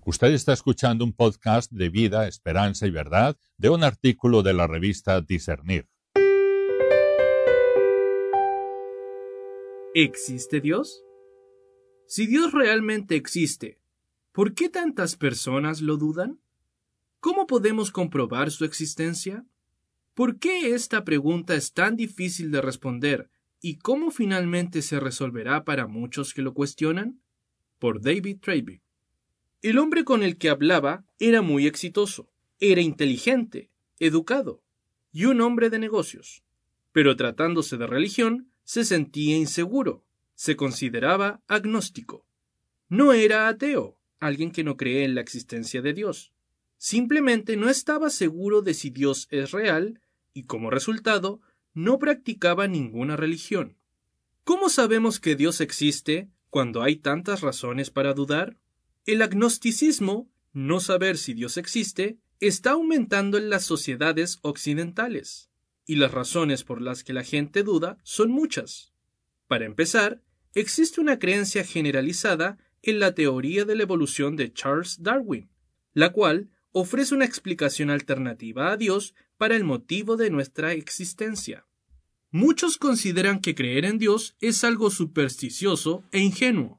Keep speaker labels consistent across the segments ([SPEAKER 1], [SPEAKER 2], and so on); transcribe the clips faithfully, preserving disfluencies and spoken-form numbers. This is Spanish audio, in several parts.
[SPEAKER 1] Usted está escuchando un podcast de vida, esperanza y verdad de un artículo de la revista Discernir.
[SPEAKER 2] ¿Existe Dios? Si Dios realmente existe, ¿por qué tantas personas lo dudan? ¿Cómo podemos comprobar su existencia? ¿Por qué esta pregunta es tan difícil de responder y cómo finalmente se resolverá para muchos que lo cuestionan? Por David Travey. El hombre con el que hablaba era muy exitoso, era inteligente, educado y un hombre de negocios. Pero tratándose de religión, se sentía inseguro, se consideraba agnóstico. No era ateo, alguien que no cree en la existencia de Dios. Simplemente no estaba seguro de si Dios es real y, como resultado, no practicaba ninguna religión. ¿Cómo sabemos que Dios existe cuando hay tantas razones para dudar? El agnosticismo, no saber si Dios existe, está aumentando en las sociedades occidentales, y las razones por las que la gente duda son muchas. Para empezar, existe una creencia generalizada en la teoría de la evolución de Charles Darwin, la cual ofrece una explicación alternativa a Dios para el motivo de nuestra existencia. Muchos consideran que creer en Dios es algo supersticioso e ingenuo.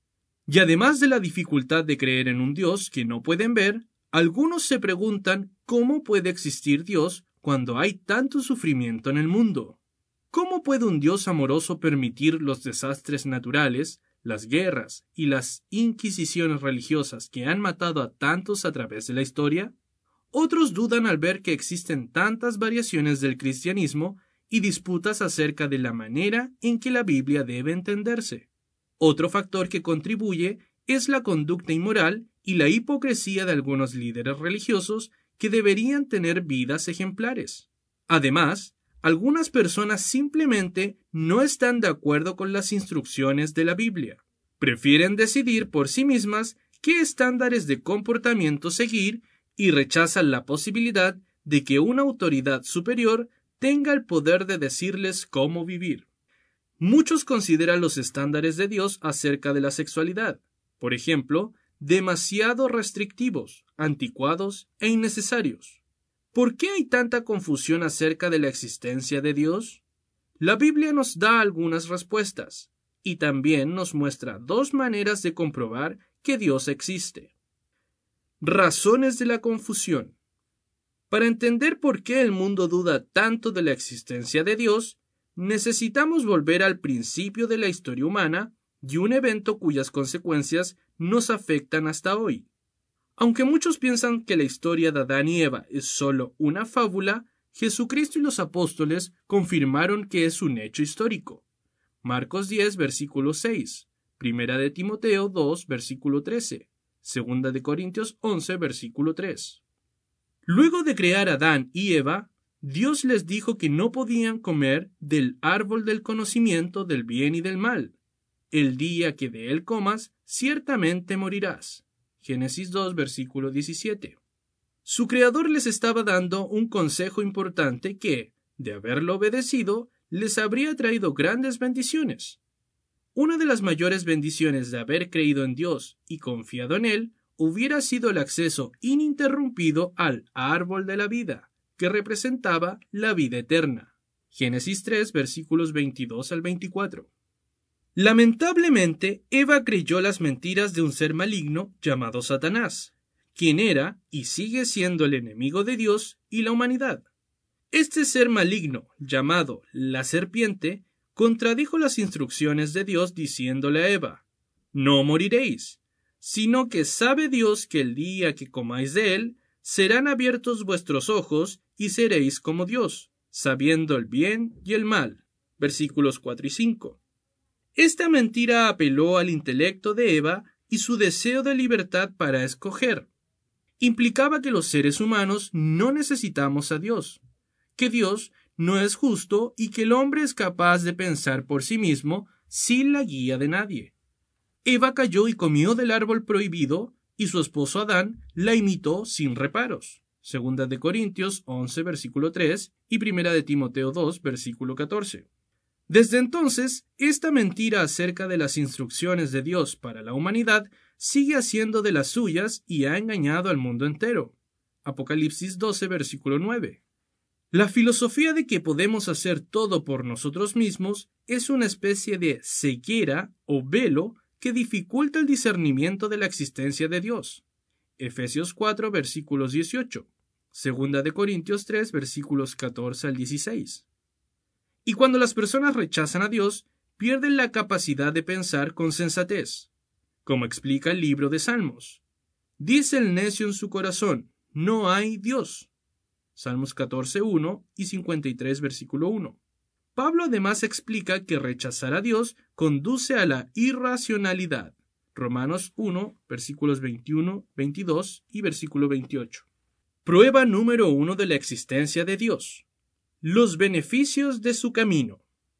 [SPEAKER 2] Y además de la dificultad de creer en un Dios que no pueden ver, algunos se preguntan cómo puede existir Dios cuando hay tanto sufrimiento en el mundo. ¿Cómo puede un Dios amoroso permitir los desastres naturales, las guerras y las inquisiciones religiosas que han matado a tantos a través de la historia? Otros dudan al ver que existen tantas variaciones del cristianismo y disputas acerca de la manera en que la Biblia debe entenderse. Otro factor que contribuye es la conducta inmoral y la hipocresía de algunos líderes religiosos que deberían tener vidas ejemplares. Además, algunas personas simplemente no están de acuerdo con las instrucciones de la Biblia. Prefieren decidir por sí mismas qué estándares de comportamiento seguir y rechazan la posibilidad de que una autoridad superior tenga el poder de decirles cómo vivir. Muchos consideran los estándares de Dios acerca de la sexualidad, por ejemplo, demasiado restrictivos, anticuados e innecesarios. ¿Por qué hay tanta confusión acerca de la existencia de Dios? La Biblia nos da algunas respuestas, y también nos muestra dos maneras de comprobar que Dios existe. Razones de la confusión. Para entender por qué el mundo duda tanto de la existencia de Dios, necesitamos volver al principio de la historia humana y un evento cuyas consecuencias nos afectan hasta hoy. Aunque muchos piensan que la historia de Adán y Eva es solo una fábula, Jesucristo y los apóstoles confirmaron que es un hecho histórico. Marcos diez, versículo seis, Primera de Timoteo dos, versículo trece, Segunda de Corintios once, versículo tres. Luego de crear a Adán y Eva, Dios les dijo que no podían comer del árbol del conocimiento del bien y del mal. El día que de él comas, ciertamente morirás. Génesis dos, versículo diecisiete. Su creador les estaba dando un consejo importante que, de haberlo obedecido, les habría traído grandes bendiciones. Una de las mayores bendiciones de haber creído en Dios y confiado en Él hubiera sido el acceso ininterrumpido al árbol de la vida, que representaba la vida eterna. Génesis tres, versículos veintidós al veinticuatro. Lamentablemente, Eva creyó las mentiras de un ser maligno llamado Satanás, quien era y sigue siendo el enemigo de Dios y la humanidad. Este ser maligno, llamado la serpiente, contradijo las instrucciones de Dios diciéndole a Eva: «No moriréis, sino que sabe Dios que el día que comáis de él, serán abiertos vuestros ojos y seréis como Dios, sabiendo el bien y el mal». Versículos cuatro y cinco. Esta mentira apeló al intelecto de Eva y su deseo de libertad para escoger. Implicaba que los seres humanos no necesitamos a Dios, que Dios no es justo y que el hombre es capaz de pensar por sí mismo sin la guía de nadie. Eva cayó y comió del árbol prohibido y su esposo Adán la imitó sin reparos. Segunda de Corintios once, versículo tres y Primera de Timoteo dos, versículo catorce. Desde entonces, esta mentira acerca de las instrucciones de Dios para la humanidad sigue haciendo de las suyas y ha engañado al mundo entero. Apocalipsis doce, versículo nueve. La filosofía de que podemos hacer todo por nosotros mismos es una especie de ceguera o velo que dificulta el discernimiento de la existencia de Dios. Efesios cuatro, versículos dieciocho. Segunda de Corintios tres, versículos catorce al dieciséis. Y cuando las personas rechazan a Dios, pierden la capacidad de pensar con sensatez. Como explica el libro de Salmos. Dice el necio en su corazón, no hay Dios. Salmos catorce, uno y cincuenta y tres, versículo uno. Pablo además explica que rechazar a Dios conduce a la irracionalidad. Romanos uno, versículos veintiuno, veintidós y versículo veintiocho. Prueba número uno de la existencia de Dios. Los beneficios de su camino.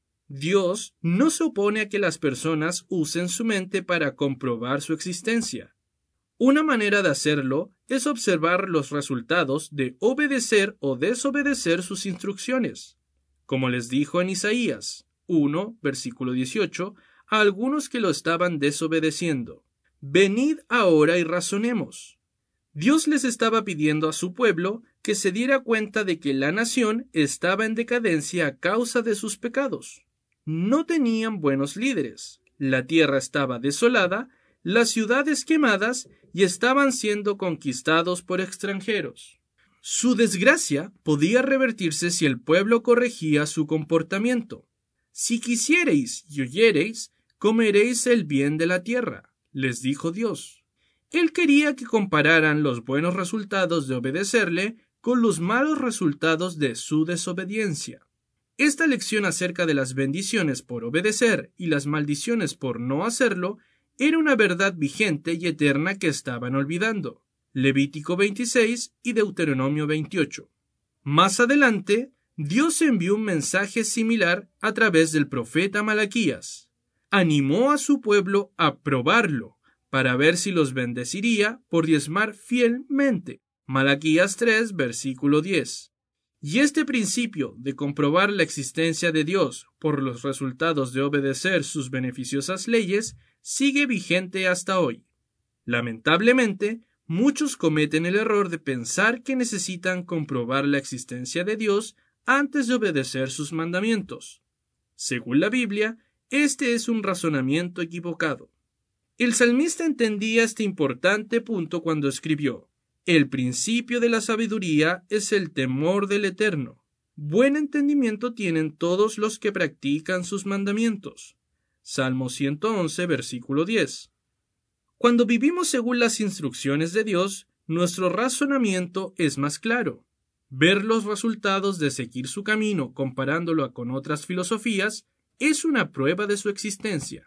[SPEAKER 2] Dios no se opone a que las personas usen su mente para comprobar su existencia. Una manera de hacerlo es observar los resultados de obedecer o desobedecer sus instrucciones. Como les dijo en Isaías uno, versículo dieciocho, a algunos que lo estaban desobedeciendo. Venid ahora y razonemos. Dios les estaba pidiendo a su pueblo que se diera cuenta de que la nación estaba en decadencia a causa de sus pecados. No tenían buenos líderes, la tierra estaba desolada, las ciudades quemadas y estaban siendo conquistados por extranjeros. Su desgracia podía revertirse si el pueblo corregía su comportamiento. Si quisiereis y oyereis, comeréis el bien de la tierra, les dijo Dios. Él quería que compararan los buenos resultados de obedecerle con los malos resultados de su desobediencia. Esta lección acerca de las bendiciones por obedecer y las maldiciones por no hacerlo era una verdad vigente y eterna que estaban olvidando. Levítico veintiséis y Deuteronomio veintiocho. Más adelante, Dios envió un mensaje similar a través del profeta Malaquías. Animó a su pueblo a probarlo, para ver si los bendeciría por diezmar fielmente. Malaquías tres, versículo diez. Y este principio de comprobar la existencia de Dios por los resultados de obedecer sus beneficiosas leyes sigue vigente hasta hoy. Lamentablemente, muchos cometen el error de pensar que necesitan comprobar la existencia de Dios antes de obedecer sus mandamientos. Según la Biblia, este es un razonamiento equivocado. El salmista entendía este importante punto cuando escribió: el principio de la sabiduría es el temor del Eterno. Buen entendimiento tienen todos los que practican sus mandamientos. Salmo ciento once, versículo diez. Cuando vivimos según las instrucciones de Dios, nuestro razonamiento es más claro. Ver los resultados de seguir su camino comparándolo con otras filosofías es una prueba de su existencia.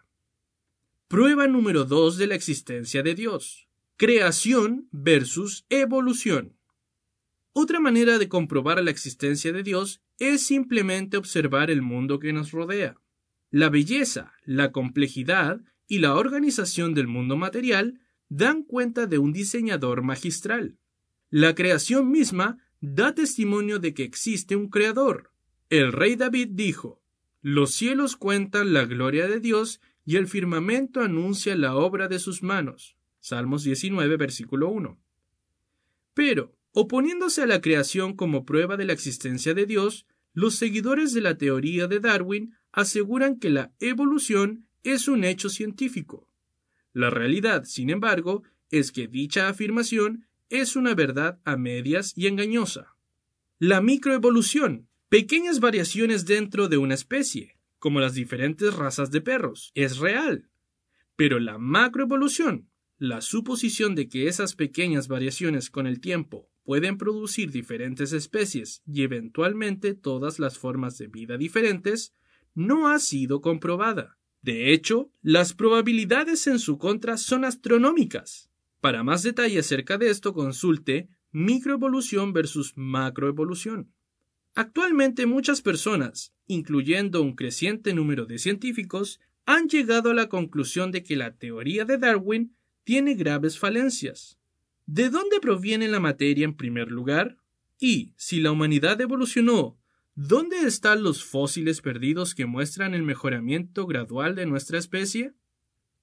[SPEAKER 2] Prueba número dos de la existencia de Dios. Creación versus evolución. Otra manera de comprobar la existencia de Dios es simplemente observar el mundo que nos rodea. La belleza, la complejidad y la organización del mundo material dan cuenta de un diseñador magistral. La creación misma da testimonio de que existe un creador. El rey David dijo: los cielos cuentan la gloria de Dios y el firmamento anuncia la obra de sus manos. Salmos diecinueve, versículo uno. Pero, oponiéndose a la creación como prueba de la existencia de Dios, los seguidores de la teoría de Darwin aseguran que la evolución es un hecho científico. La realidad, sin embargo, es que dicha afirmación es una verdad a medias y engañosa. La microevolución, pequeñas variaciones dentro de una especie, como las diferentes razas de perros, es real. Pero la macroevolución, la suposición de que esas pequeñas variaciones con el tiempo pueden producir diferentes especies y eventualmente todas las formas de vida diferentes, no ha sido comprobada. De hecho, las probabilidades en su contra son astronómicas. Para más detalle acerca de esto, consulte microevolución versus macroevolución. Actualmente muchas personas, incluyendo un creciente número de científicos, han llegado a la conclusión de que la teoría de Darwin tiene graves falencias. ¿De dónde proviene la materia en primer lugar? Y, si la humanidad evolucionó, ¿dónde están los fósiles perdidos que muestran el mejoramiento gradual de nuestra especie?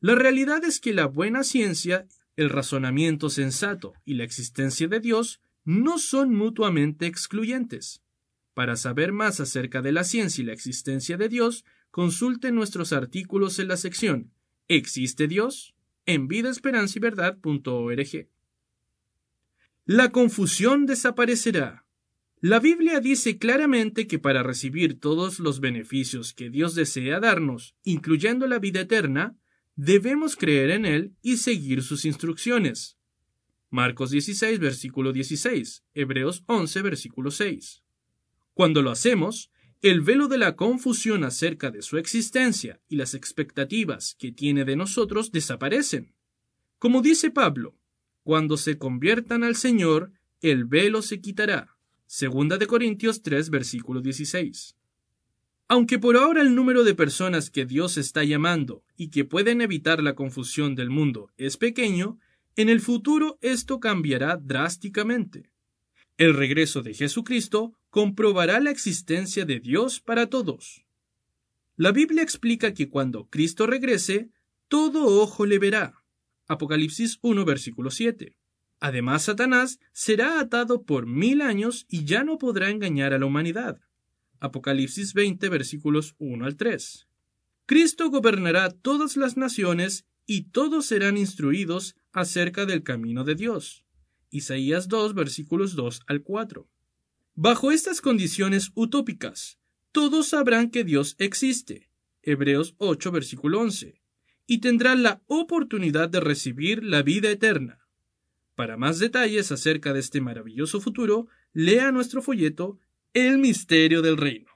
[SPEAKER 2] La realidad es que la buena ciencia, el razonamiento sensato y la existencia de Dios no son mutuamente excluyentes. Para saber más acerca de la ciencia y la existencia de Dios, consulte nuestros artículos en la sección ¿Existe Dios? En vida esperanza y verdad punto org. La confusión desaparecerá. La Biblia dice claramente que para recibir todos los beneficios que Dios desea darnos, incluyendo la vida eterna, debemos creer en Él y seguir sus instrucciones. Marcos dieciséis, versículo dieciséis, Hebreos once, versículo seis. Cuando lo hacemos, el velo de la confusión acerca de su existencia y las expectativas que tiene de nosotros desaparecen. Como dice Pablo, cuando se conviertan al Señor, el velo se quitará. Segunda de Corintios tres, versículo dieciséis. Aunque por ahora el número de personas que Dios está llamando y que pueden evitar la confusión del mundo es pequeño, en el futuro esto cambiará drásticamente. El regreso de Jesucristo comprobará la existencia de Dios para todos. La Biblia explica que cuando Cristo regrese, todo ojo le verá. Apocalipsis uno, versículo siete. Además, Satanás será atado por mil años y ya no podrá engañar a la humanidad. Apocalipsis veinte, versículos uno al tres. Cristo gobernará todas las naciones y todos serán instruidos acerca del camino de Dios. Isaías dos, versículos dos al cuatro. Bajo estas condiciones utópicas, todos sabrán que Dios existe. Hebreos ocho, versículo once. Y tendrán la oportunidad de recibir la vida eterna. Para más detalles acerca de este maravilloso futuro, lea nuestro folleto El misterio del reino.